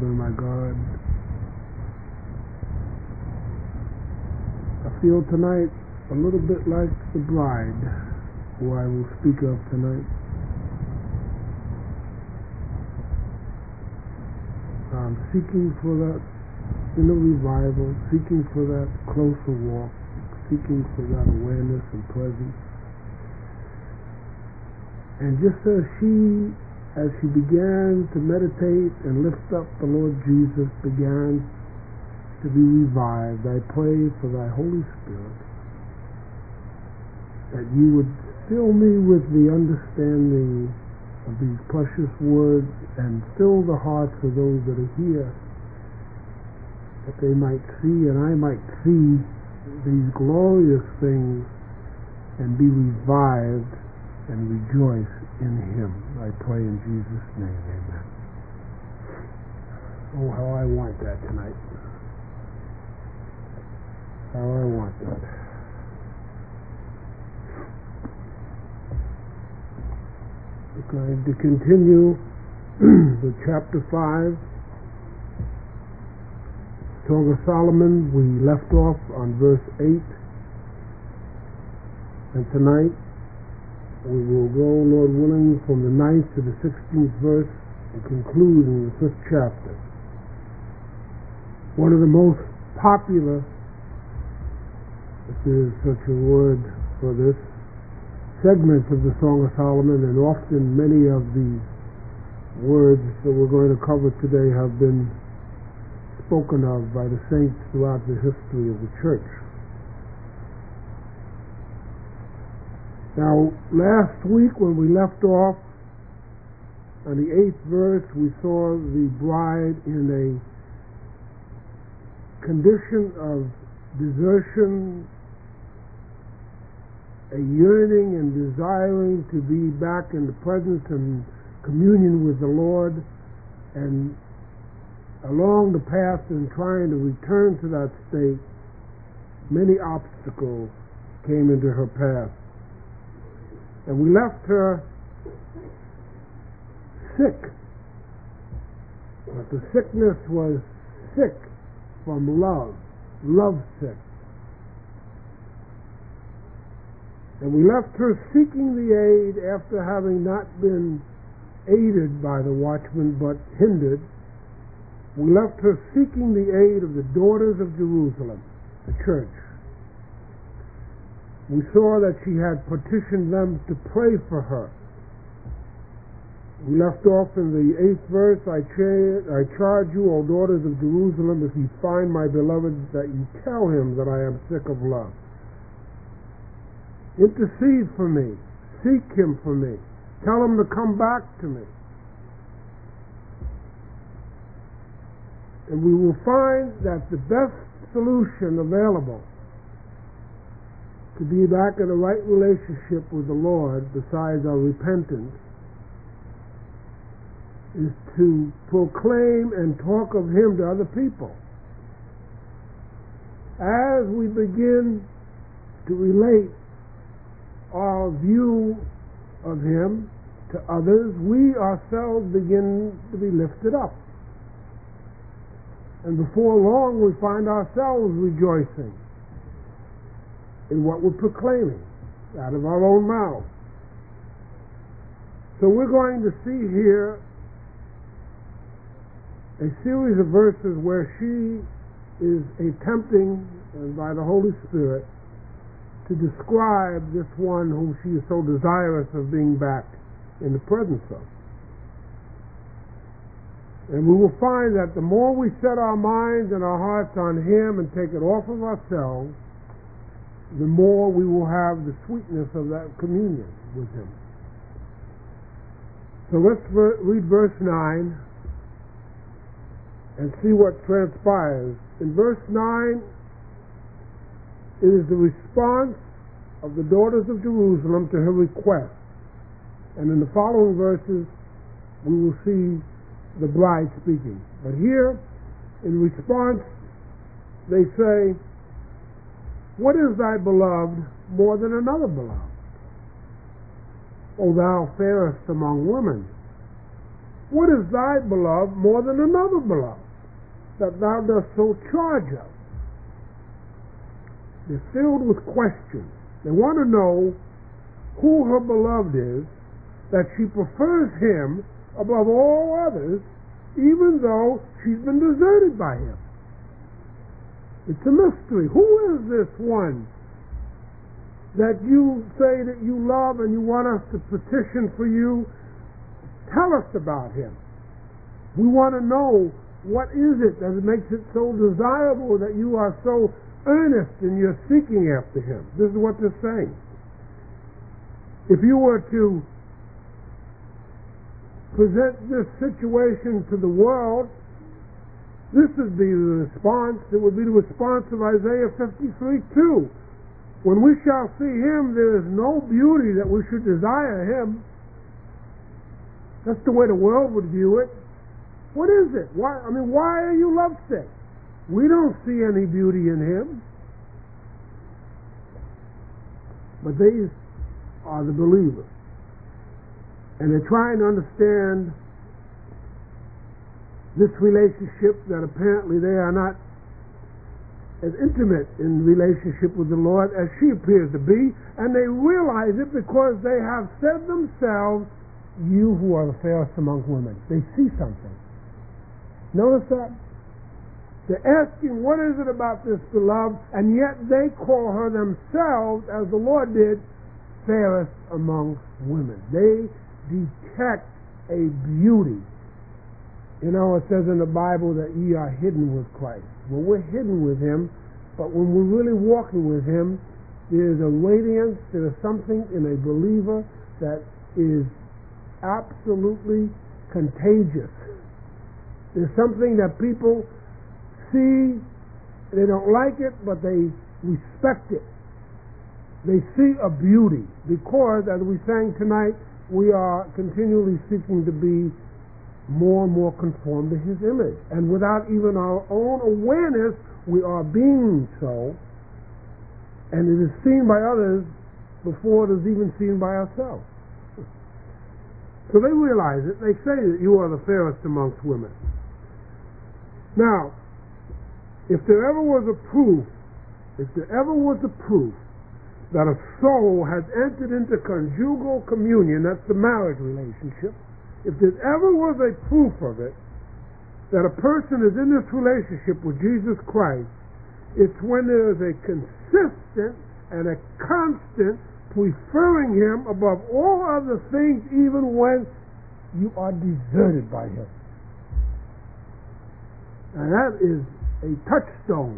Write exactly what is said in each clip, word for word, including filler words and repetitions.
Father, my God, I feel tonight a little bit like the bride who I will speak of tonight. I'm seeking for that inner revival, seeking for that closer walk, seeking for that awareness and presence. And just as she, as she began to meditate and lift up the Lord Jesus, began to be revived, I pray for thy Holy Spirit that you would fill me with the understanding of these precious words and fill the hearts of those that are here, that they might see and I might see these glorious things and be revived and rejoice in Him. I pray in Jesus' name, amen. Oh, how I want that tonight. How I want that. We're going to continue with chapter five. Song of Solomon. We left off on verse eight. And tonight we will go, Lord willing, from the ninth to the sixteenth verse and conclude in the fifth chapter. One of the most popular, if there is such a word for this, segments of the Song of Solomon, and often many of the words that we're going to cover today have been spoken of by the saints throughout the history of the church. Now, last week when we left off on the eighth verse, we saw the bride in a condition of desertion, a yearning and desiring to be back in the presence and communion with the Lord, and along the path in trying to return to that state, many obstacles came into her path. And we left her sick. But the sickness was sick from love, love sick. And we left her seeking the aid after having not been aided by the watchman but hindered. We left her seeking the aid of the daughters of Jerusalem, the church. We saw that she had petitioned them to pray for her. We left off in the eighth verse, I, cha- I charge you, O daughters of Jerusalem, if you find my beloved, that you tell him that I am sick of love. Intercede for me. Seek him for me. Tell him to come back to me. And we will find that the best solution available to be back in a right relationship with the Lord, besides our repentance, is to proclaim and talk of Him to other people. As we begin to relate our view of Him to others, we ourselves begin to be lifted up. And before long we find ourselves rejoicing in what we're proclaiming out of our own mouth. So we're going to see here a series of verses where she is attempting, and by the Holy Spirit, to describe this one whom she is so desirous of being back in the presence of. And we will find that the more we set our minds and our hearts on Him and take it off of ourselves, the more we will have the sweetness of that communion with Him. So let's ver- read verse nine and see what transpires. In verse nine, it is the response of the daughters of Jerusalem to her request. And in the following verses, we will see the bride speaking. But here, in response, they say, what is thy beloved more than another beloved? O thou fairest among women. What is thy beloved more than another beloved, that thou dost so charge of? They're filled with questions. They want to know who her beloved is, that she prefers him above all others, even though she's been deserted by him. It's a mystery. Who is this one that you say that you love and you want us to petition for you? Tell us about him. We want to know, what is it that makes it so desirable that you are so earnest in your seeking after him? This is what they're saying. If you were to present this situation to the world, this would be the response. It would be the response of Isaiah fifty-three two. When we shall see him, there is no beauty that we should desire him. That's the way the world would view it. What is it? Why? I mean, why are you lovesick? We don't see any beauty in him. But these are the believers. And they're trying to understand this relationship that apparently they are not as intimate in relationship with the Lord as she appears to be, and they realize it because they have said themselves, you who are the fairest among women. They see something. Notice that? They're asking, what is it about this beloved? And yet they call her themselves, as the Lord did, fairest among women. They detect a beauty. You know, it says in the Bible that ye are hidden with Christ. Well, we're hidden with him, but when we're really walking with him, there's a radiance, there is something in a believer that is absolutely contagious. There's something that people see, they don't like it, but they respect it. They see a beauty, because, as we sang tonight, we are continually seeking to be more and more conformed to his image. And without even our own awareness, we are being so, and it is seen by others before it is even seen by ourselves. So they realize it. They say that you are the fairest amongst women. Now, if there ever was a proof, if there ever was a proof that a soul has entered into conjugal communion, that's the marriage relationship, if there ever was a proof of it, that a person is in this relationship with Jesus Christ, it's when there is a consistent and a constant preferring him above all other things, even when you are deserted by him. And that is a touchstone.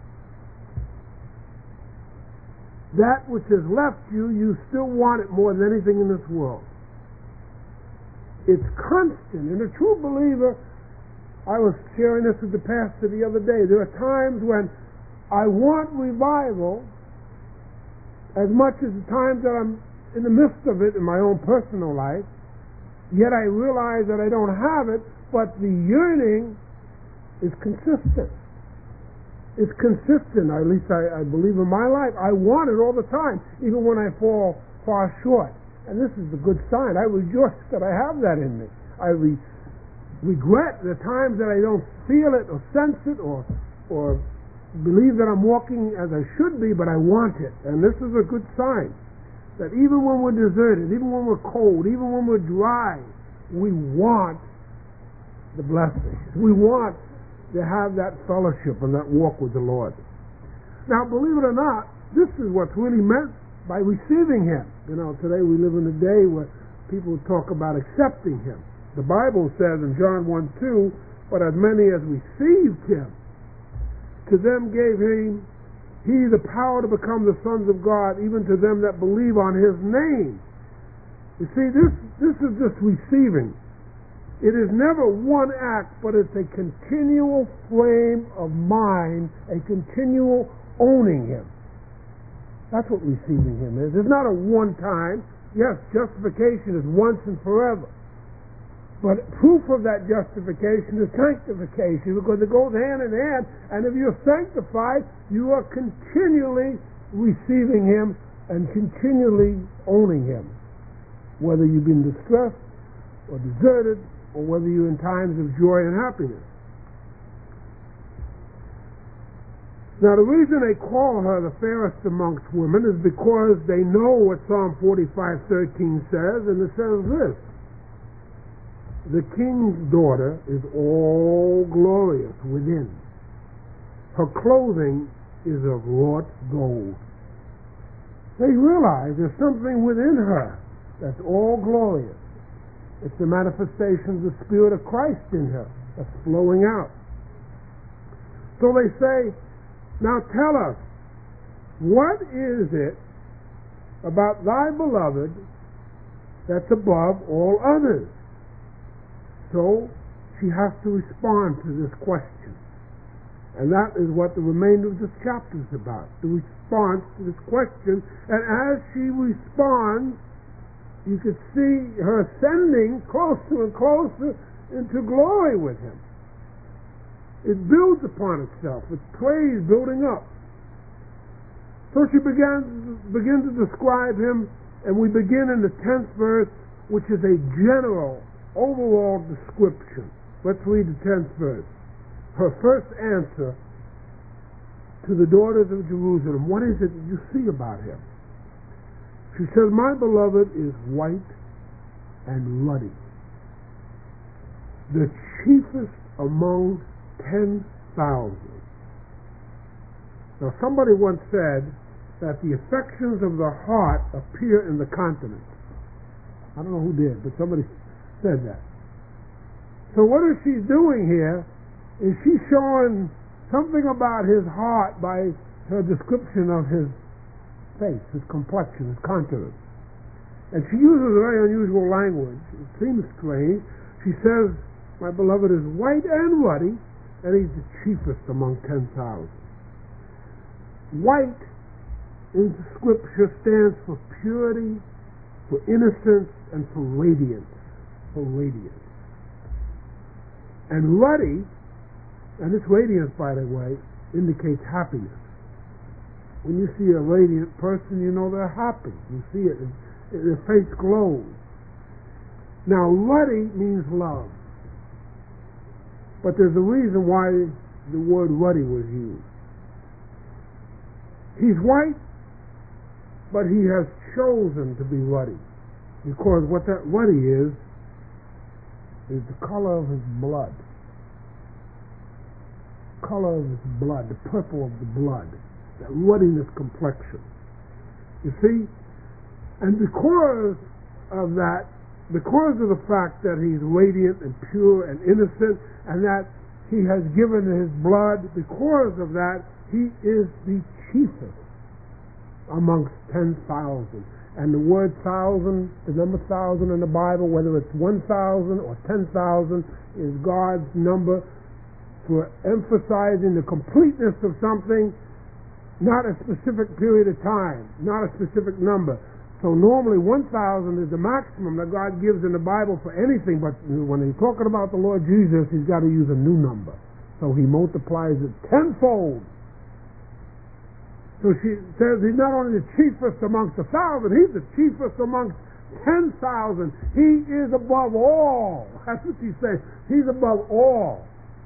That which has left you, you still want it more than anything in this world. It's constant. And a true believer, I was sharing this with the pastor the other day, there are times when I want revival as much as the times that I'm in the midst of it in my own personal life, yet I realize that I don't have it, but the yearning is consistent. It's consistent, at least I, I believe in my life. I want it all the time, even when I fall far short. And this is a good sign. I rejoice that I have that in me. I re- regret the times that I don't feel it or sense it or or believe that I'm walking as I should be, but I want it. And this is a good sign, that even when we're deserted, even when we're cold, even when we're dry, we want the blessing. We want to have that fellowship and that walk with the Lord. Now, believe it or not, this is what's really meant by receiving him. You know, today we live in a day where people talk about accepting him. The Bible says in John one two, but as many as received him, to them gave him he the power to become the sons of God, even to them that believe on his name. You see, this this is just receiving. It is never one act, but it's a continual frame of mind, a continual owning him. That's what receiving him is. It's not a one-time. Yes, justification is once and forever. But proof of that justification is sanctification, because it goes hand in hand. And if you're sanctified, you are continually receiving him and continually owning him. Whether you've been distressed or deserted or whether you're in times of joy and happiness. Now, the reason they call her the fairest amongst women is because they know what Psalm forty-five thirteen says, and it says this: the king's daughter is all glorious within. Her clothing is of wrought gold. They realize there's something within her that's all glorious. It's the manifestation of the Spirit of Christ in her that's flowing out. So they say, now tell us, what is it about thy beloved that's above all others? So she has to respond to this question. And that is what the remainder of this chapter is about, the response to this question. And as she responds, you can see her ascending closer and closer into glory with him. It builds upon itself. It's praise building up. So she began, begins to describe him, and we begin in the tenth verse, which is a general, overall description. Let's read the tenth verse. Her first answer to the daughters of Jerusalem. What is it that you see about him? She says, my beloved is white and ruddy, the chiefest among ten thousand. Now, somebody once said that the affections of the heart appear in the countenance. I don't know who did, but somebody said that. So what is she doing here? Is she showing something about his heart by her description of his face, his complexion, his countenance? And she uses a very unusual language. It seems strange. She says, my beloved is white and ruddy, and he's the chiefest among ten thousand. White in Scripture stands for purity, for innocence, and for radiance. For radiance. And ruddy, and this radiance, by the way, indicates happiness. When you see a radiant person, you know they're happy. You see it, their face glows. Now, ruddy means love. But there's a reason why the word ruddy was used. He's white, but he has chosen to be ruddy. Because what that ruddy is, is the color of his blood. Color of his blood, the purple of the blood, that ruddiness complexion. You see? And because of that, because of the fact that he's radiant and pure and innocent, and that he has given his blood, because of that, he is the chiefest amongst ten thousand. And the word thousand, the number thousand in the Bible, whether it's one thousand or ten thousand, is God's number for emphasizing the completeness of something, not a specific period of time, not a specific number. So normally one thousand is the maximum that God gives in the Bible for anything, but when he's talking about the Lord Jesus, he's got to use a new number. So he multiplies it tenfold. So she says he's not only the chiefest amongst a thousand, he's the chiefest amongst ten thousand. He is above all. That's what she says. He's above all.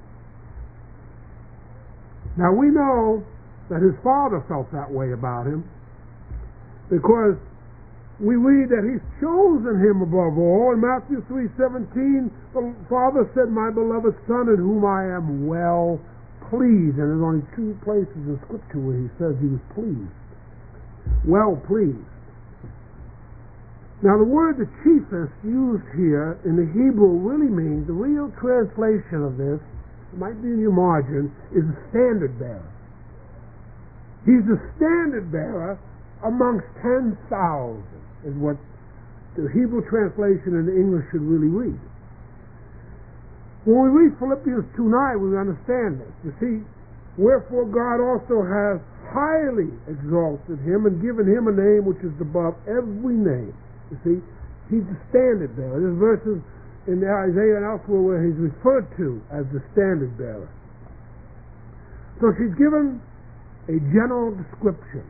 Now we know that his father felt that way about him, because we read that he's chosen him above all. In Matthew three seventeen, the Father said, my beloved Son, in whom I am well pleased. And there's only two places in Scripture where he says he was pleased. Well pleased. Now the word the chiefest used here in the Hebrew really means, the real translation of this, it might be in your margin, is a standard bearer. He's the standard bearer amongst ten thousand. Is what the Hebrew translation in the English should really read. When we read Philippians two nine, we understand this. You see, wherefore God also has highly exalted him and given him a name which is above every name. You see, he's the standard bearer. There's verses in Isaiah and elsewhere where he's referred to as the standard bearer. So she's given a general description,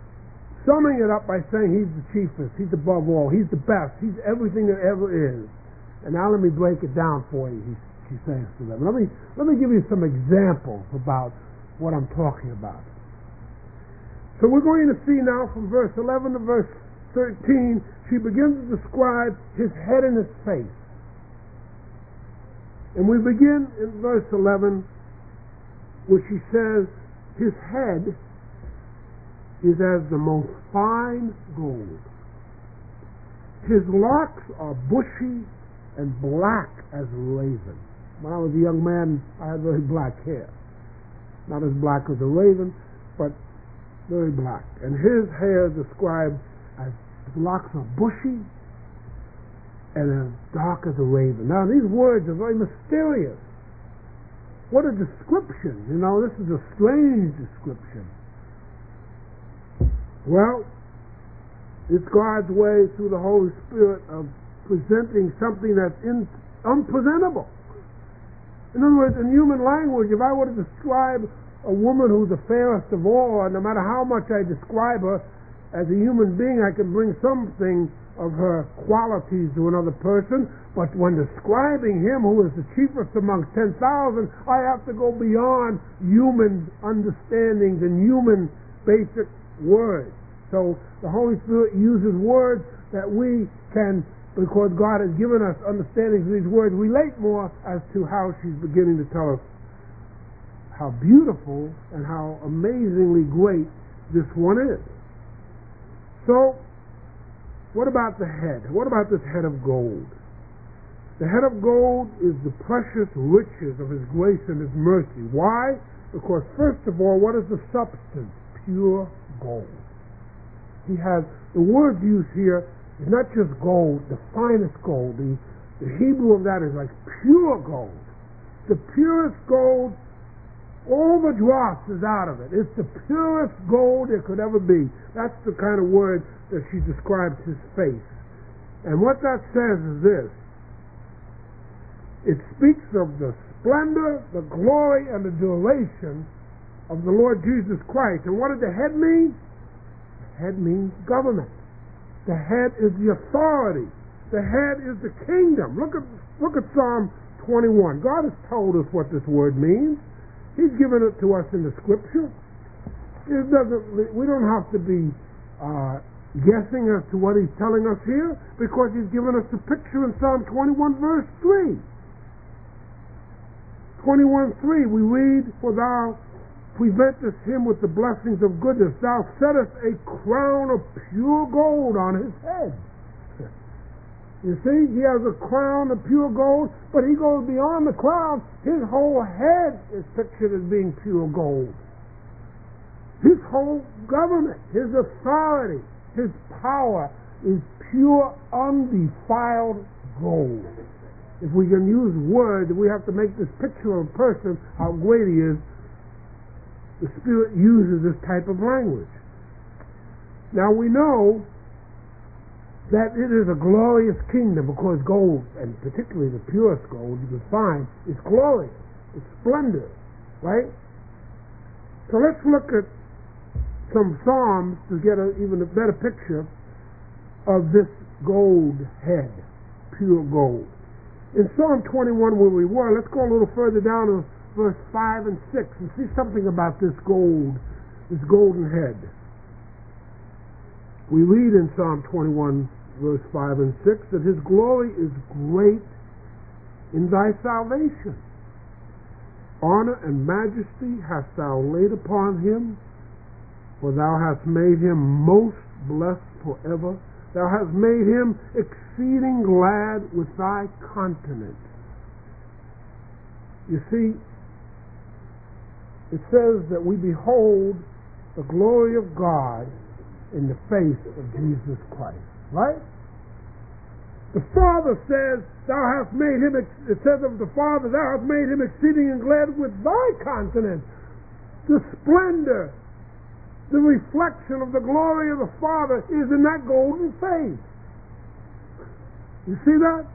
summing it up by saying he's the chiefest, he's above all, he's the best, he's everything that ever is. And now let me break it down for you, he, he says to them. Let me, let me give you some examples about what I'm talking about. So we're going to see now from verse eleven to verse thirteen, she begins to describe his head and his face. And we begin in verse eleven, where she says, his head is as the most fine gold. His locks are bushy and black as raven. When I was a young man, I had very black hair. Not as black as a raven, but very black. And his hair is described as his locks are bushy and as dark as a raven. Now, these words are very mysterious. What a description. You know, this is a strange description. Well, it's God's way through the Holy Spirit of presenting something that's in, unpresentable. In other words, in human language, if I were to describe a woman who's the fairest of all, no matter how much I describe her as a human being, I can bring something of her qualities to another person, but when describing him who is the chiefest amongst ten thousand, I have to go beyond human understandings and human basic words. So the Holy Spirit uses words that we can, because God has given us understandings of these words, relate more as to how she's beginning to tell us how beautiful and how amazingly great this one is. So, what about the head? What about this head of gold? The head of gold is the precious riches of His grace and His mercy. Why? Because first of all, what is the substance? Pure gold. He has, the word used here is not just gold, the finest gold. The, the Hebrew of that is like pure gold. The purest gold, all the dross is out of it. It's the purest gold it could ever be. That's the kind of word that she describes his face. And what that says is this. It speaks of the splendor, the glory, and the duration of the Lord Jesus Christ. And what did the head mean? The head means government. The head is the authority. The head is the kingdom. Look at look at Psalm twenty-one. God has told us what this word means. He's given it to us in the Scripture. It doesn't. We don't have to be uh, guessing as to what He's telling us here, because He's given us the picture in Psalm twenty-one, verse three. twenty-one three, we read, "For Thou preventest him with the blessings of goodness. Thou settest a crown of pure gold on his head." You see, he has a crown of pure gold, but he goes beyond the crown. His whole head is pictured as being pure gold. His whole government, his authority, his power is pure, undefiled gold. If we can use words, we have to make this picture of a person, how great he is. The Spirit uses this type of language. Now we know that it is a glorious kingdom, because gold, and particularly the purest gold you can find, is glorious. It's splendor, right? So let's look at some Psalms to get a, even a better picture of this gold head, pure gold. In Psalm twenty-one, where we were, let's go a little further down to verse five and six and see something about this gold, this golden head. We read in Psalm twenty-one, verse five and six, that His glory is great in Thy salvation. Honor and majesty hast Thou laid upon Him, for Thou hast made Him most blessed forever. Thou hast made Him exceeding glad with Thy countenance. You see, it says that we behold the glory of God in the face of Jesus Christ, right? The Father says, Thou hast made Him, ex- it says of the Father, Thou hast made Him exceeding and glad with Thy countenance. The splendor, the reflection of the glory of the Father is in that golden face. You see that?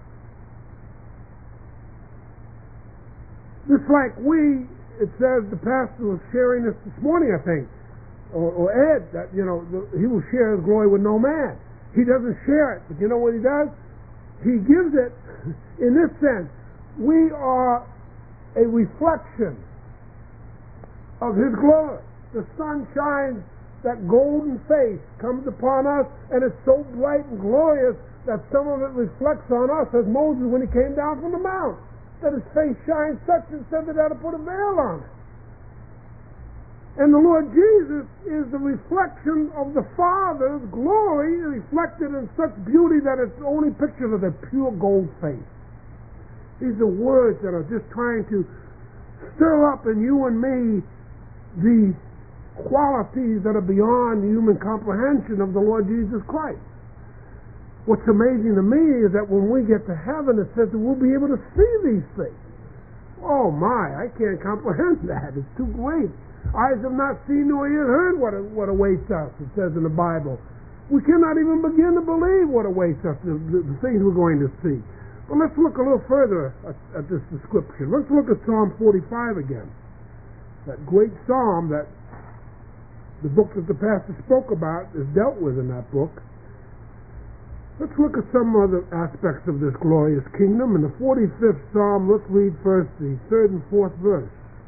Just like we, it says, the pastor was sharing this this morning, I think, or, or Ed, that, you know, the, he will share His glory with no man. He doesn't share it, but you know what He does? he gives it in this sense. We are a reflection of his glory. The sun shines, that golden face comes upon us, and it's so bright and glorious that some of it reflects on us, as Moses when he came down from the mount, that his face shines such and said that they had to put a veil on it. And the Lord Jesus is the reflection of the Father's glory, reflected in such beauty that it's only pictures of the pure gold face. These are words that are just trying to stir up in you and me the qualities that are beyond human comprehension of the Lord Jesus Christ. What's amazing to me is that when we get to heaven, it says that we'll be able to see these things. Oh my, I can't comprehend that. It's too great. Eyes have not seen nor yet heard what, what awaits us, it says in the Bible. We cannot even begin to believe what awaits us, the, the, the things we're going to see. But let's look a little further at, at this description. Let's look at Psalm forty-five again. That great psalm that the book that the pastor spoke about is dealt with in that book. Let's look at some other aspects of this glorious kingdom. In the forty-fifth Psalm, let's read first the third and fourth verse.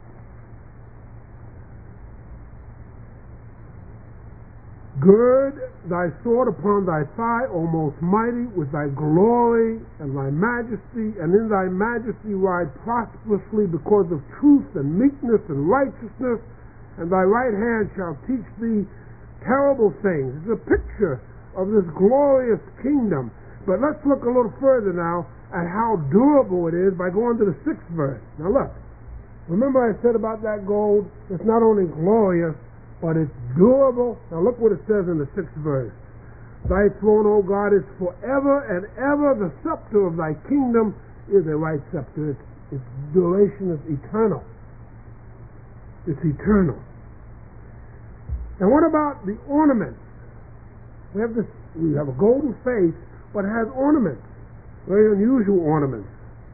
Gird thy sword upon thy thigh, O most mighty, with thy glory and thy majesty, and in thy majesty ride prosperously because of truth and meekness and righteousness, and thy right hand shall teach thee terrible things. It's a picture of this glorious kingdom. But let's look a little further now at how durable it is by going to the sixth verse. Now look, remember I said about that gold, it's not only glorious, but it's durable. Now look what it says in the sixth verse. Thy throne, O God, is forever and ever. The scepter of thy kingdom is a right scepter. Its, its duration is eternal. It's eternal. And what about the ornaments? We have this. We have a golden face, but it has ornaments. Very unusual ornaments.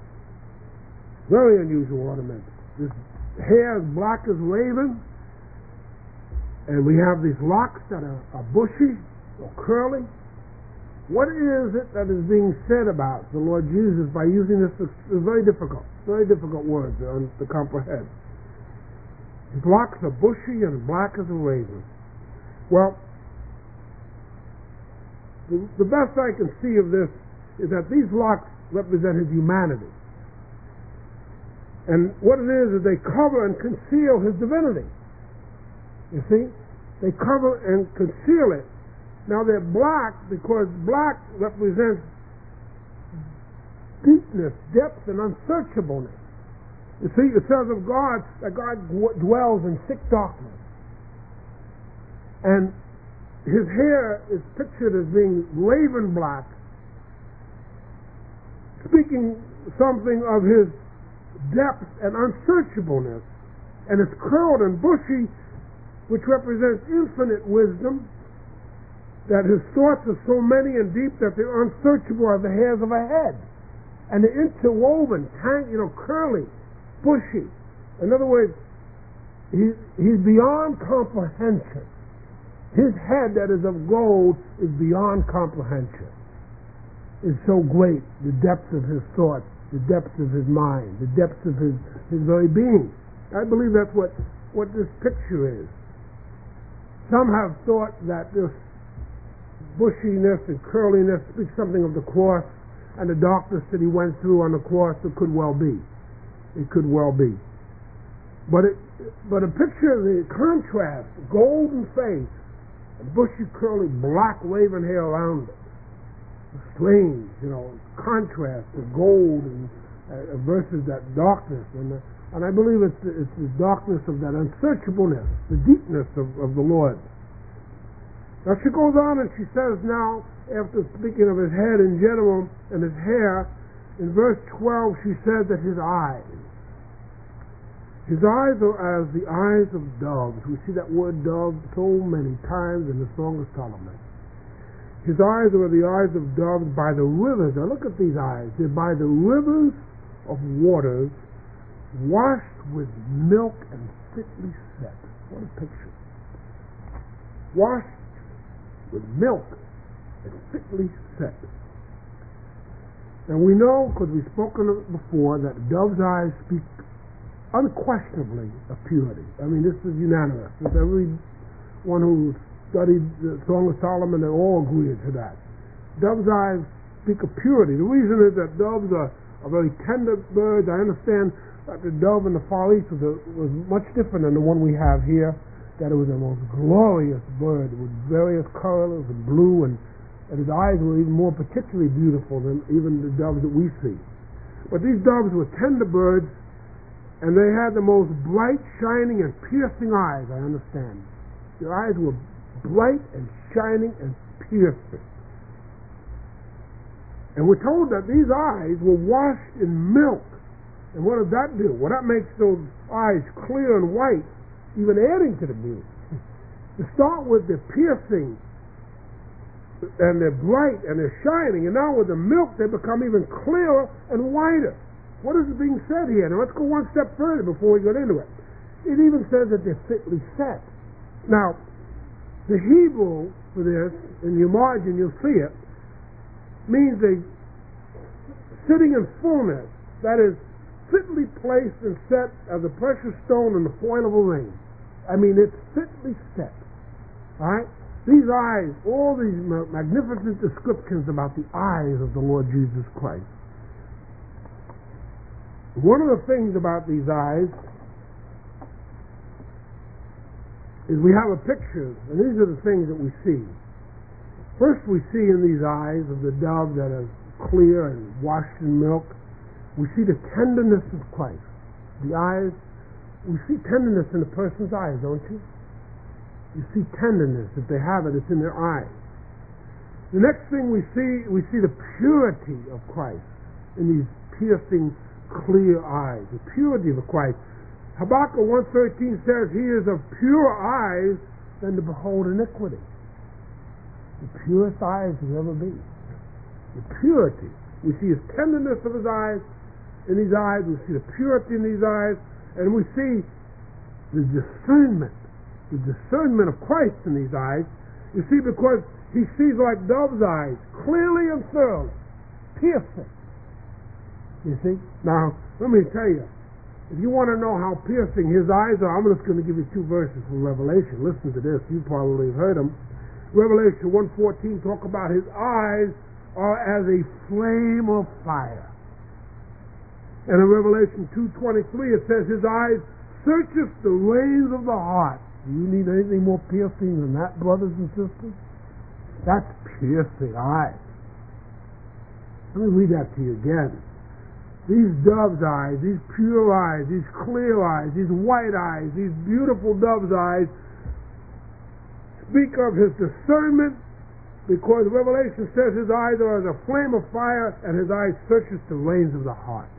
Very unusual ornaments. This hair is black as raven. And we have these locks that are, are bushy or curly. What is it that is being said about the Lord Jesus by using this? It's very difficult, very difficult words to comprehend. His locks are bushy and black as a raven. Well, the, the best I can see of this is that these locks represent his humanity. And what it is is they cover and conceal his divinity. You see? They cover and conceal it. Now they're black because black represents deepness, depth, and unsearchableness. You see, it says of God that God dwells in thick darkness. And his hair is pictured as being raven black, speaking something of his depth and unsearchableness. And it's curled and bushy, which represents infinite wisdom, that his thoughts are so many and deep that they're unsearchable as the hairs of a head. And they're interwoven, tang, you know, curly, bushy. In other words, he, he's beyond comprehension. His head that is of gold is beyond comprehension. It's so great, the depth of his thoughts, the depth of his mind, the depth of his, his very being. I believe that's what, what this picture is. Some have thought that this bushiness and curliness speaks something of the cross and the darkness that he went through on the cross. It could well be. It could well be. But it, but a picture of the contrast, golden face, and bushy, curly, black, raven hair around it. Strange, you know, contrast of gold and uh, versus that darkness. And the, And I believe it's, it's the darkness of that unsearchableness, the deepness of, of the Lord. Now she goes on and she says now, after speaking of his head in general and his hair, in verse twelve she said that his eyes, his eyes are as the eyes of doves. We see that word dove so many times in the Song of Solomon. His eyes are the eyes of doves by the rivers. Now look at these eyes. They're by the rivers of waters, washed with milk and thickly set. What a picture. Washed with milk and thickly set. And we know, because we've spoken of it before, that dove's eyes speak unquestionably of purity. I mean, this is unanimous. With everyone who studied the Song of Solomon, they all agreed to that. Dove's eyes speak of purity. The reason is that doves are, are very tender birds. I understand that the dove in the Far East was, a, was much different than the one we have here, that it was the most glorious bird with various colors and blue, and and his eyes were even more particularly beautiful than even the doves that we see. But these doves were tender birds, and they had the most bright, shining, and piercing eyes, I understand. Their eyes were bright and shining and piercing. And we're told that these eyes were washed in milk. And what does that do? Well, that makes those eyes clear and white, even adding to the beauty. To start with, they're piercing, and they're bright, and they're shining, and now with the milk they become even clearer and whiter. What is being said here? Now let's go one step further before we get into it. It even says that they're fitly set. Now, the Hebrew for this, in your margin you'll see it, means they sitting in fullness, that is, fitly placed and set as a precious stone in the foil of a ring. I mean, it's fitly set. All right? These eyes, all these magnificent descriptions about the eyes of the Lord Jesus Christ. One of the things about these eyes is we have a picture, and these are the things that we see. First, we see in these eyes of the dove that are clear and washed in milk, we see the tenderness of Christ. The eyes, we see tenderness in a person's eyes, don't you? You see tenderness. If they have it, it's in their eyes. The next thing we see, we see the purity of Christ in these piercing, clear eyes. The purity of Christ. Habakkuk one thirteen says, He is of purer eyes than to behold iniquity. The purest eyes will ever be. The purity. We see His tenderness of His eyes, in His eyes. We see the purity in these eyes. And we see the discernment. The discernment of Christ in these eyes. You see, because He sees like dove's eyes, clearly and thoroughly, piercing. You see? Now, let me tell you, if you want to know how piercing His eyes are, I'm just going to give you two verses from Revelation. Listen to this. You probably have heard them. Revelation one fourteen talk about His eyes are as a flame of fire. And in Revelation two twenty-three it says His eyes searcheth the reins of the heart. Do you need anything more piercing than that, brothers and sisters? That's piercing eyes. Let me read that to you again. These dove's eyes, these pure eyes, these clear eyes, these white eyes, these beautiful dove's eyes speak of His discernment, because Revelation says His eyes are as a flame of fire, and His eyes searches the reins of the heart.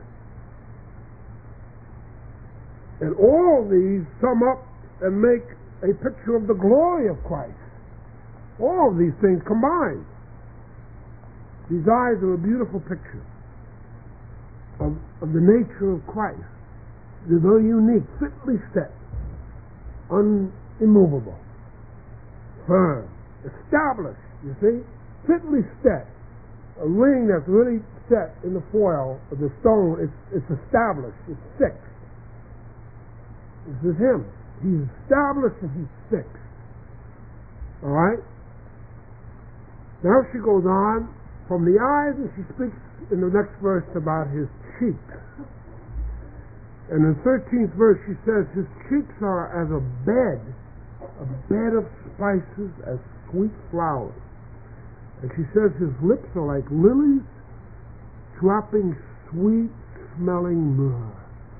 And all these sum up and make a picture of the glory of Christ. All of these things combined. These eyes are a beautiful picture of, of the nature of Christ. They're very unique, fitly set, unimmovable, firm, established, you see? Fitly set. A ring that's really set in the foil of the stone, it's, it's established, it's fixed. This is Him. He's established and He's fixed. All right? Now she goes on from the eyes, and she speaks in the next verse about His cheeks. And in the thirteenth verse she says, His cheeks are as a bed, a bed of spices, as sweet flowers. And she says His lips are like lilies, dropping sweet-smelling myrrh.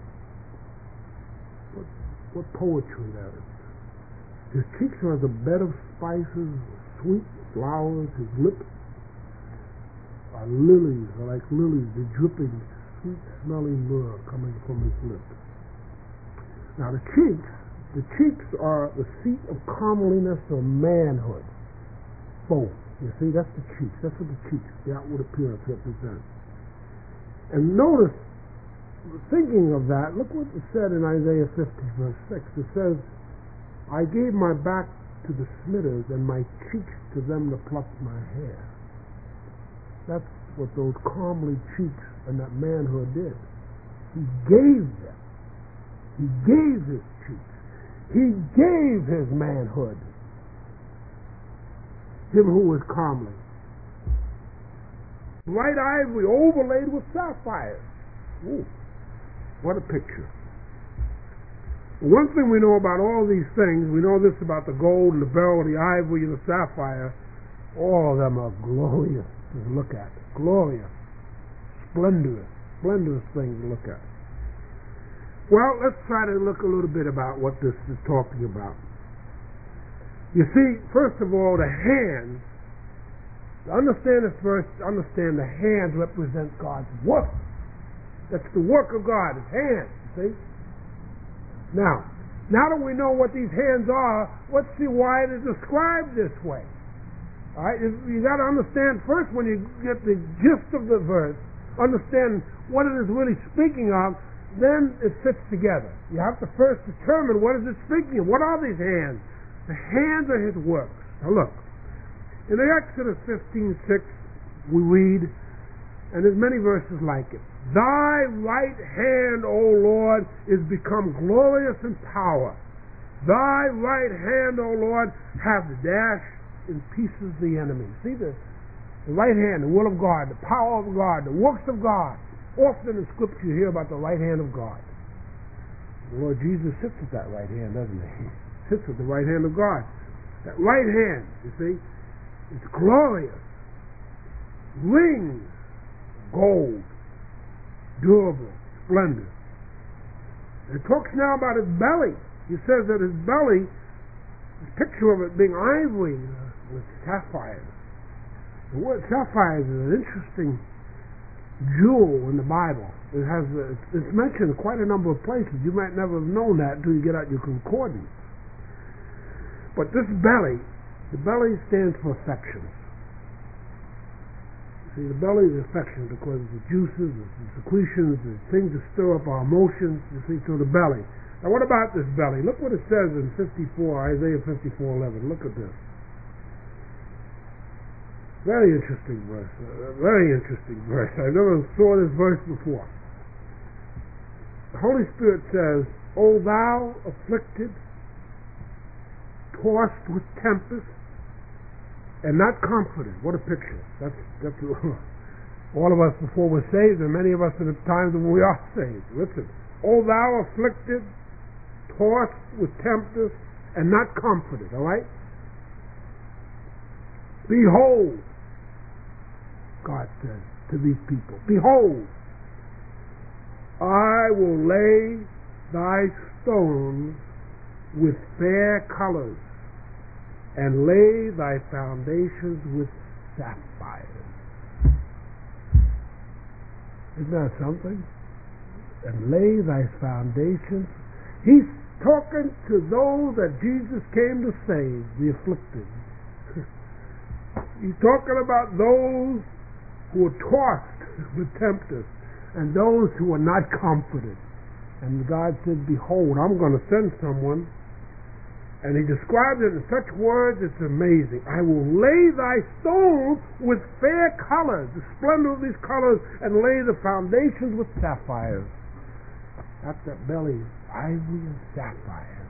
What poetry that is. His cheeks are as a bed of spices, sweet flowers. His lips are lilies, are like lilies, the dripping, sweet-smelling myrrh coming from His lips. Now the cheeks, the cheeks are the seat of comeliness or manhood. Both. You see, that's the cheeks. That's what the cheeks, the outward appearance represents. And notice, thinking of that, look what it said in Isaiah fifty, verse six. It says, I gave my back to the smitters and my cheeks to them that plucked my hair. That's what those comely cheeks and that manhood did. He gave them. He gave his cheeks. He gave his manhood. Him who was comely. White ivory overlaid with sapphires. Ooh, what a picture. One thing we know about all these things, we know this about the gold and the beryl, the ivory and the sapphire, all of them are glorious to look at. Glorious. Splendorous. Splendorous things to look at. Well, let's try to look a little bit about what this is talking about. You see, first of all, the hands. To understand this verse, understand the hands represent God's work. That's the work of God, his hands, you see? Now, now that we know what these hands are, let's see why it is described this way. All right, you got to understand first, when you get the gist of the verse, understand what it is really speaking of, then it fits together. You have to first determine what is it speaking of. What are these hands? The hands are his works. Now look, in Exodus fifteen six, we read, and there's many verses like it. Thy right hand, O Lord, is become glorious in power. Thy right hand, O Lord, hath dashed in pieces the enemy. See this? The right hand, the will of God, the power of God, the works of God. Often in Scripture you hear about the right hand of God. The Lord Jesus sits at that right hand, doesn't he? He sits at the right hand of God. That right hand, you see, it's glorious. Rings, gold, durable, splendid. It talks now about his belly. He says that his belly, the picture of it being ivory with sapphires. The word sapphires is an interesting jewel in the Bible. It has a, it's mentioned quite a number of places. You might never have known that until you get out your concordance. But this belly, the belly stands for affections. See, the belly is affection because the juices, the secretions, the things that stir up our emotions. You see, so the belly. Now, what about this belly? Look what it says in fifty-four, Isaiah fifty-four eleven. Look at this. Very interesting verse. Uh, very interesting verse. I never saw this verse before. The Holy Spirit says, O thou afflicted, tossed with tempest, and not comforted. What a picture. That's, that's all of us before we're saved, and many of us at the times when we are saved. Listen. O thou afflicted, tossed with tempest, and not comforted. All right? Behold, God says to these people, behold, I will lay thy stones with fair colors, and lay thy foundations with sapphires. Isn't that something? And lay thy foundations. He's talking to those that Jesus came to save, the afflicted. He's talking about those who are tossed with tempest and those who are not comforted. And God said, behold, I'm going to send someone. And he described it in such words, it's amazing. I will lay thy stones with fair colors, the splendor of these colors, and lay the foundations with sapphires. That's that belly, ivory and sapphire.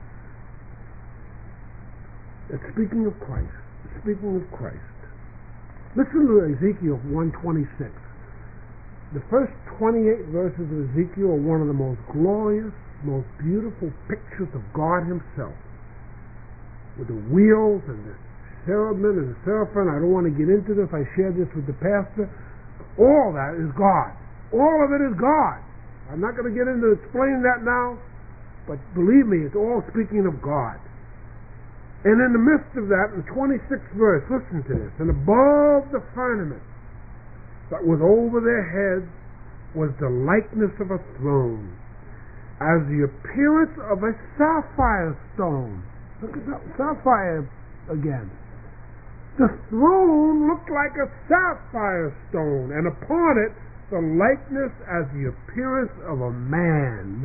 It's speaking of Christ. It's speaking of Christ. Listen to Ezekiel one twenty-six. The first twenty-eight verses of Ezekiel are one of the most glorious, most beautiful pictures of God himself. With the wheels and the cherubim and the seraphim. I don't want to get into this. I shared this with the pastor. All that is God. All of it is God. I'm not going to get into explaining that now, but believe me, it's all speaking of God. And in the midst of that, in the twenty-sixth verse, listen to this. And above the firmament that was over their heads was the likeness of a throne, as the appearance of a sapphire stone. Look at that sapphire again. The throne looked like a sapphire stone, and upon it the likeness as the appearance of a man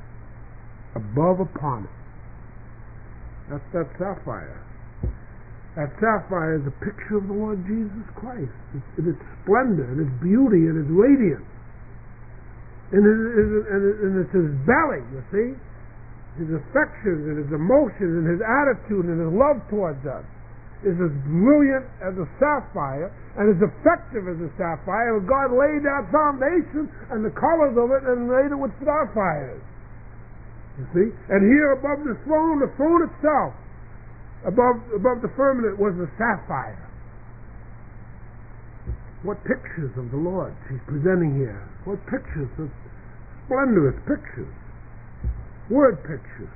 above upon it. That's that sapphire. That sapphire is a picture of the Lord Jesus Christ, in its splendor, in its beauty, in its radiance. And, it, and, it, and it's his belly, you see? His affections and his emotions and his attitude and his love towards us is as brilliant as a sapphire and as effective as a sapphire. God laid that foundation and the colors of it and made it with sapphires. You see? And here above the throne, the throne itself, above, above the firmament was a sapphire. What pictures of the Lord she's presenting here. What pictures of splendorous pictures. Word pictures.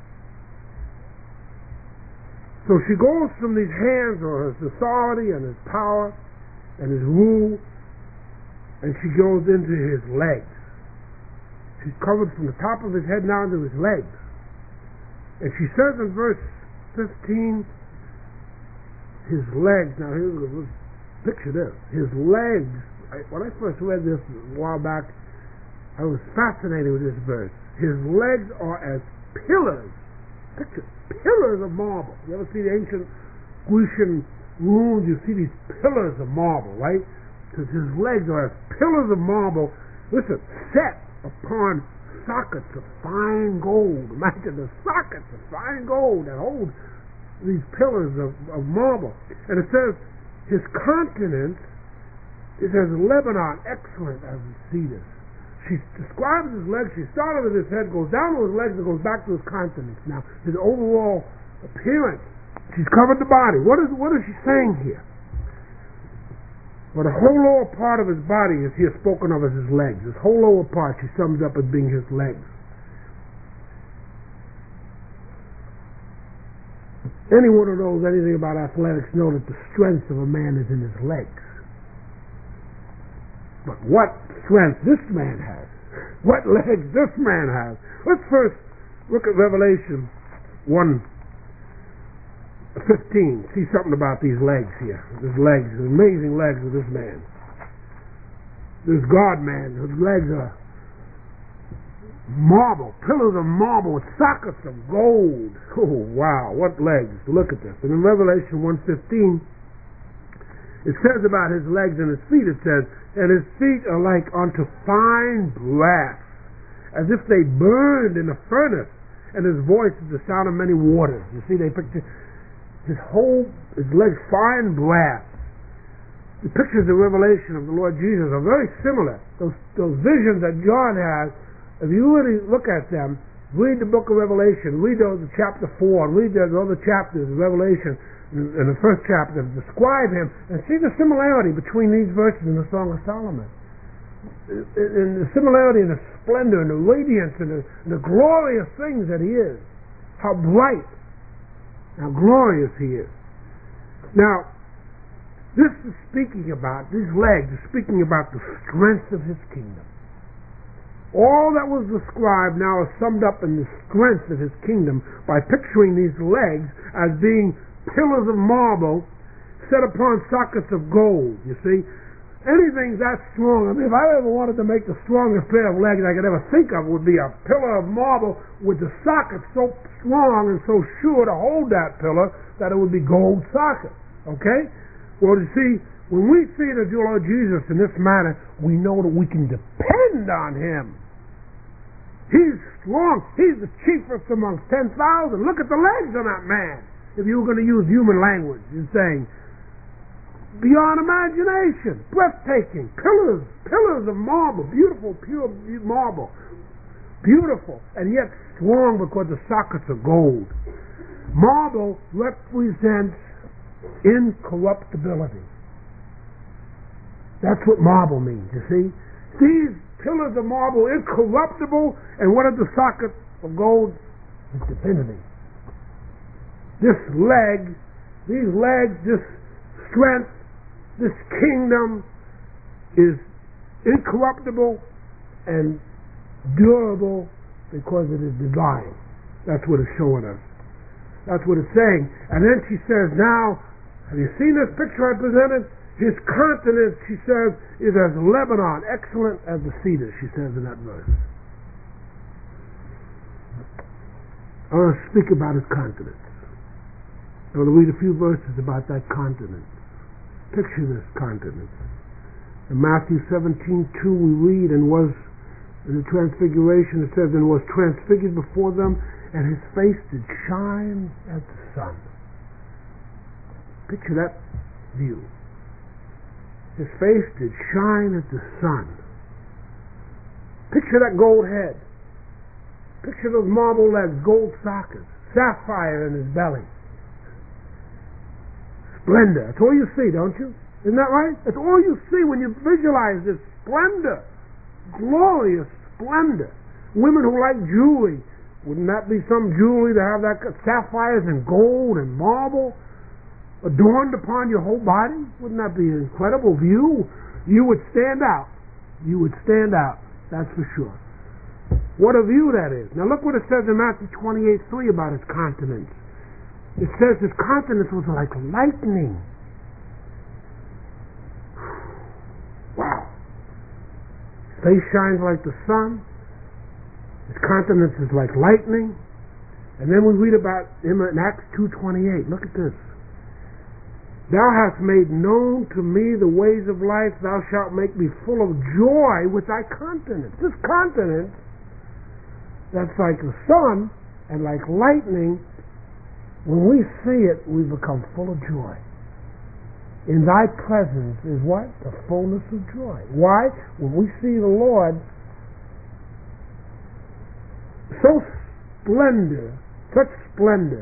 So she goes from these hands, or his authority and his power and his rule, and she goes into his legs. She's covered from the top of his head down to his legs. And she says in verse fifteen, his legs. Now, here's, picture this. His legs. I, when I first read this a while back, I was fascinated with this verse. His legs are as pillars. Picture pillars of marble. You ever see the ancient Grecian ruins? You see these pillars of marble, right? Because his legs are as pillars of marble. Listen, set upon sockets of fine gold. Imagine the sockets of fine gold that hold these pillars of, of marble. And it says, his countenance is as Lebanon, excellent as the cedars. She describes his legs. She started with his head, goes down to his legs, and goes back to his countenance. Now, his overall appearance. She's covered the body. What is what is she saying here? Well, the whole lower part of his body is here spoken of as his legs. His whole lower part she sums up as being his legs. Anyone who knows anything about athletics knows that the strength of a man is in his legs. But what strength this man has. What legs this man has. Let's first look at Revelation one fifteen. See something about these legs here. His legs, the amazing legs of this man. This God-man, whose legs are marble, pillars of marble with sockets of gold. Oh, wow, what legs. Look at this. And in Revelation one fifteen, it says about his legs and his feet, it says, and his feet are like unto fine brass, as if they burned in a furnace, and his voice is the sound of many waters. You see, they picture his whole, his legs fine brass. The pictures of Revelation of the Lord Jesus are very similar. Those, those visions that John has, if you really look at them, read the book of Revelation, read those chapter four, and read those other chapters of Revelation, in the first chapter, describe him, and see the similarity between these verses in the Song of Solomon. In the similarity and the splendor and the radiance and the, and the glorious things that he is. How bright, how glorious he is. Now, this is speaking about, these legs are speaking about the strength of his kingdom. All that was described now is summed up in the strength of his kingdom by picturing these legs as being pillars of marble set upon sockets of gold, you see. Anything that strong, I mean, if I ever wanted to make the strongest pair of legs I could ever think of, would be a pillar of marble with the sockets so strong and so sure to hold that pillar that it would be gold sockets, okay? Well, you see, when we see the Lord Jesus in this manner, we know that we can depend on him. He's strong. He's the chiefest amongst ten thousand. Look at the legs on that man. If you were going to use human language, you're saying, beyond imagination, breathtaking, pillars, pillars of marble, beautiful, pure marble, beautiful, and yet strong because the sockets are gold. Marble represents incorruptibility. That's what marble means, you see. These pillars of marble, incorruptible, and what are the sockets of gold? It's divinity. This leg, these legs, this strength, this kingdom is incorruptible and durable because it is divine. That's what it's showing us. That's what it's saying. And then she says, now, have you seen this picture I presented? His countenance, she says, is as Lebanon, excellent as the cedar, she says in that verse. I want to speak about his countenance. I want to read a few verses about that continent. Picture this continent. In Matthew seventeen two we read, and was in the transfiguration, it says, and was transfigured before them, and his face did shine as the sun. Picture that view. His face did shine as the sun. Picture that gold head. Picture those marble legs, gold sockets, sapphire in his belly. Splendor. That's all you see, don't you? Isn't that right? That's all you see when you visualize this splendor. Glorious splendor. Women who like jewelry, wouldn't that be some jewelry to have that sapphires and gold and marble adorned upon your whole body? Wouldn't that be an incredible view? You would stand out. You would stand out. That's for sure. What a view that is. Now look what it says in Matthew twenty-eight three about his countenance. It says his countenance was like lightning. Wow. His face shines like the sun. His countenance is like lightning. And then we read about him in Acts two twenty-eight. Look at this. Thou hast made known to me the ways of life. Thou shalt make me full of joy with thy countenance. This countenance that's like the sun and like lightning, when we see it, we become full of joy. In thy presence is what? The fullness of joy. Why? When we see the Lord so splendor, such splendor,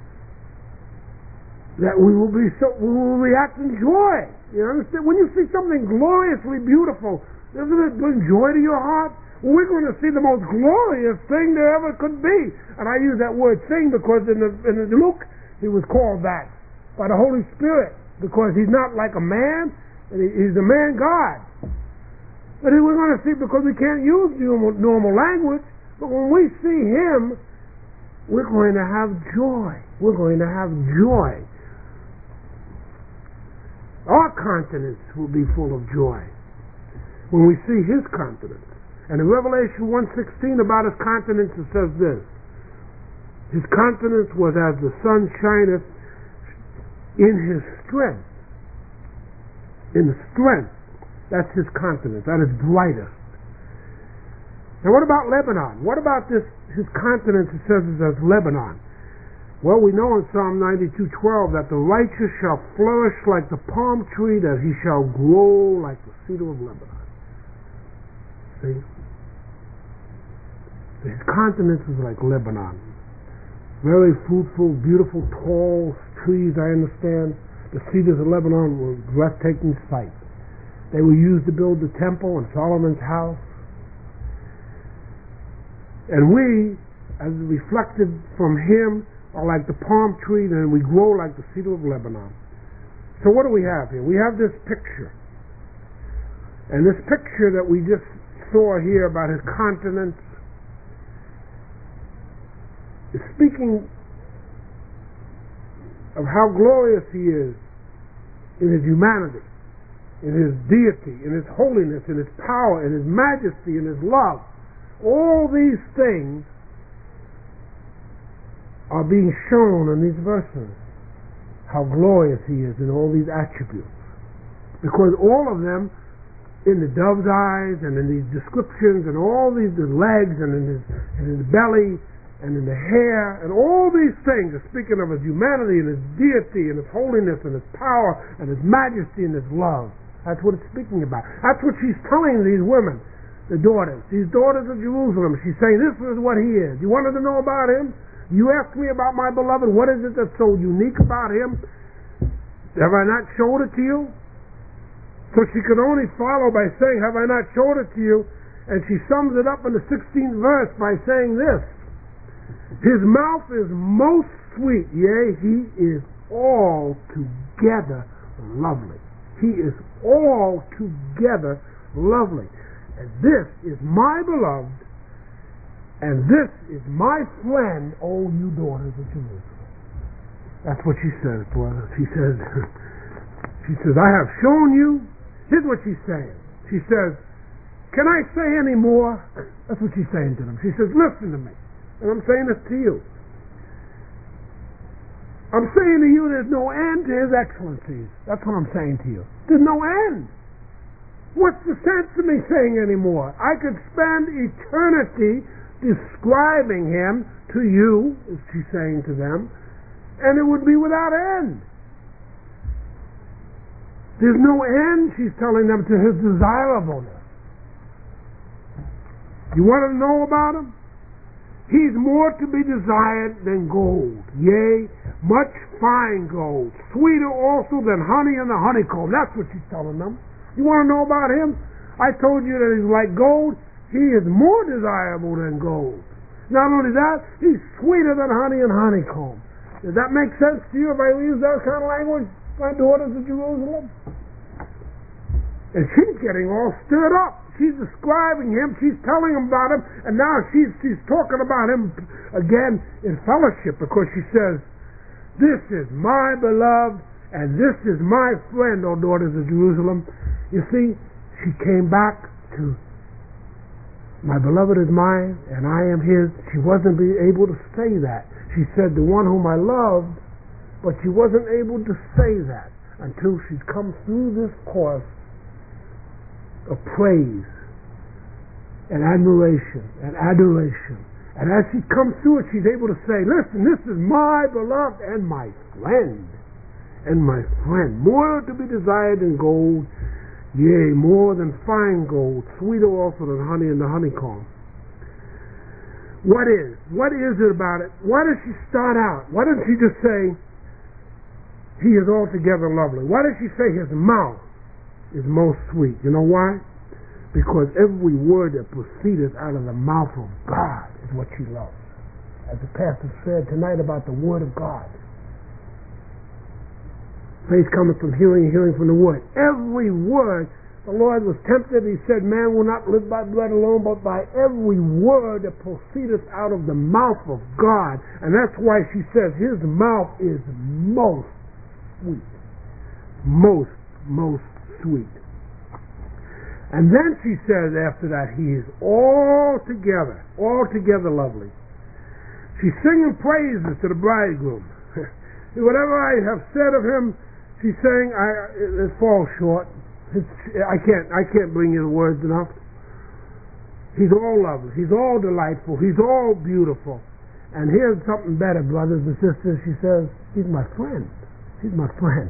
that we will be so we will react in joy. You understand? When you see something gloriously beautiful, doesn't it bring joy to your heart? Well, we're going to see the most glorious thing there ever could be. And I use that word thing because in the in the Luke he was called that by the Holy Spirit, because he's not like a man, and he, he's the man God. But we're going to see, because we can't use normal, normal language, but when we see him, we're going to have joy. We're going to have joy. Our countenance will be full of joy when we see his countenance. And in Revelation one sixteen about his countenance it says this: his countenance was as the sun shineth in his strength. In the strength. That's his countenance. That is brightest. Now what about Lebanon? What about this, his countenance, it says is as Lebanon? Well, we know in Psalm ninety-two twelve that the righteous shall flourish like the palm tree, that he shall grow like the cedar of Lebanon. See? His countenance is like Lebanon. Very fruitful, beautiful, tall trees, I understand. The cedars of Lebanon were breathtaking sight. They were used to build the temple and Solomon's house. And we, as reflected from him, are like the palm tree, and we grow like the cedar of Lebanon. So what do we have here? We have this picture. And this picture that we just saw here about his countenance is speaking of how glorious he is in his humanity, in his deity, in his holiness, in his power, in his majesty, in his love. All these things are being shown in these verses, how glorious he is in all these attributes. Because all of them, in the dove's eyes and in these descriptions and all these the legs and in his, in his belly and in the hair and all these things are speaking of his humanity and his deity and his holiness and his power and his majesty and his love. That's what it's speaking about. That's what she's telling these women, the daughters, these daughters of Jerusalem. She's saying, this is what he is. You wanted to know about him? You ask me about my beloved. What is it that's so unique about him? Have I not showed it to you? So she could only follow by saying, have I not showed it to you? And she sums it up in the sixteenth verse by saying this: his mouth is most sweet, yea, he is altogether lovely. He is altogether lovely. And this is my beloved, and this is my friend, O you daughters of Jerusalem. That's what she says, brother. She says, she says, I have shown you. Here's what she's saying. She says, can I say any more? That's what she's saying to them. She says, listen to me. And I'm saying this to you. I'm saying to you, there's no end to his excellencies. That's what I'm saying to you. There's no end. What's the sense of me saying anymore? I could spend eternity describing him to you, as she's saying to them, and it would be without end. There's no end, she's telling them, to his desirableness. You want to know about him? He's more to be desired than gold, yea, much fine gold, sweeter also than honey in the honeycomb. That's what she's telling them. You want to know about him? I told you that he's like gold. He is more desirable than gold. Not only that, he's sweeter than honey and honeycomb. Does that make sense to you if I use that kind of language, my daughters of Jerusalem? And she's getting all stirred up. She's describing him, she's telling him about him, and now she's she's talking about him again in fellowship, because she says, this is my beloved, and this is my friend, O daughters of Jerusalem. You see, she came back to, my beloved is mine, and I am his. She wasn't able to say that. She said, the one whom I loved, but she wasn't able to say that until she'd come through this course of praise and admiration and adoration. And as she comes through it, she's able to say, listen, this is my beloved and my friend. And my friend, more to be desired than gold, yea, more than fine gold, sweeter also than honey in the honeycomb. What is? What is it about it? Why does she start out? Why doesn't she just say, he is altogether lovely? Why does she say his mouth is most sweet? You know why? Because every word that proceedeth out of the mouth of God is what she loves. As the pastor said tonight about the word of God. Faith cometh from hearing, hearing from the word. Every word, the Lord was tempted. He said, man will not live by bread alone, but by every word that proceedeth out of the mouth of God. And that's why she says his mouth is most sweet. Most, most sweet. And then she says after that, he is altogether, altogether lovely. She's singing praises to the bridegroom. Whatever I have said of him, she's saying, I, it, it falls short. It's, I can't, I can't bring you the words enough. He's all lovely. He's all delightful. He's all beautiful. And here's something better, brothers and sisters. She says, he's my friend. He's my friend.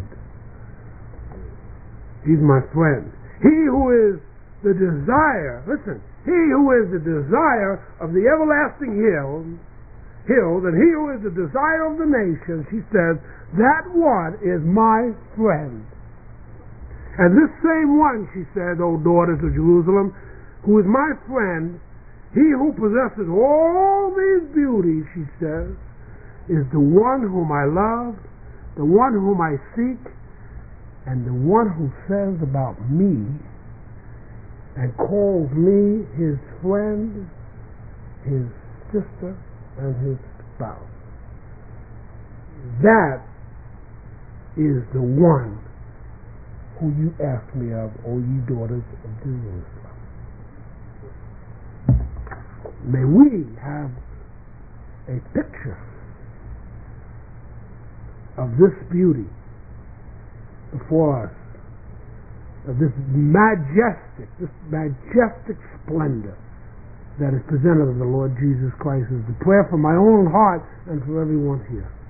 He's my friend. He who is the desire, listen, he who is the desire of the everlasting hill, hills, and he who is the desire of the nations, she says, that one is my friend. And this same one, she said, O daughters of Jerusalem, who is my friend, he who possesses all these beauties, she says, is the one whom I love, the one whom I seek, and the one who says about me and calls me his friend, his sister, and his spouse. That is the one who you ask me of, O ye daughters of Jerusalem. May we have a picture of this beauty before us, of this majestic, this majestic splendor that is presented of the Lord Jesus Christ, is the prayer for my own heart and for everyone here.